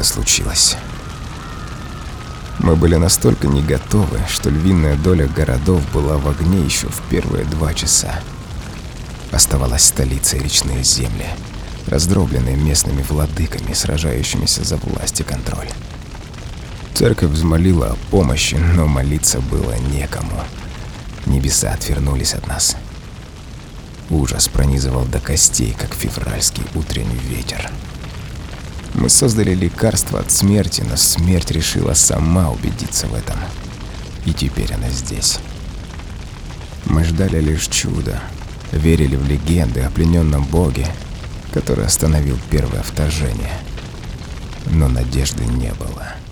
случилось. Мы были настолько не готовы, что львиная доля городов была в огне еще в первые 2 часа. Оставалась столица и речные земли, раздробленные местными владыками, сражающимися за власть и контроль. Церковь взмолила о помощи, но молиться было некому. Небеса отвернулись от нас. Ужас пронизывал до костей, как февральский утренний ветер. Мы создали лекарство от смерти, но смерть решила сама убедиться в этом. И теперь она здесь. Мы ждали лишь чуда, верили в легенды о плененном боге, который остановил первое вторжение. Но надежды не было.